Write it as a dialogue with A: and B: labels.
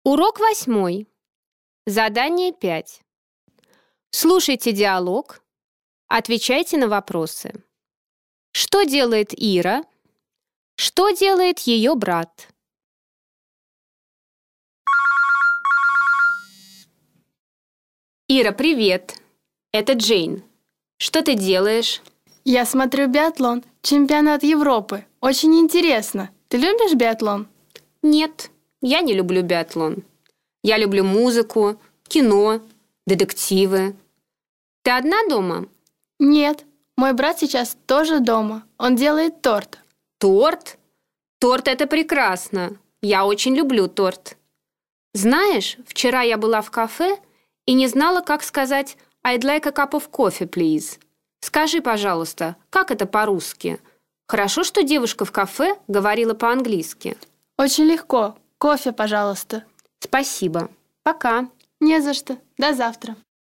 A: Урок 8. Задание 5. Слушайте диалог, отвечайте на вопросы. Что делает Ира? Что делает ее брат? Ира, привет. Это Джейн. Что ты делаешь?
B: Я смотрю биатлон. Чемпионат Европы. Очень интересно. Ты любишь биатлон?
A: Нет, я не люблю биатлон. Я люблю музыку, кино, детективы. Ты одна дома?
B: Нет. Мой брат сейчас тоже дома. Он делает торт.
A: Торт? Торт – это прекрасно. Я очень люблю торт. Знаешь, вчера я была в кафе и не знала, как сказать «I'd like a cup of coffee, please». Скажи, пожалуйста, как это по-русски? Хорошо, что девушка в кафе говорила по-английски.
B: Очень легко. Кофе, пожалуйста.
A: Спасибо. Пока.
B: Не за что. До завтра.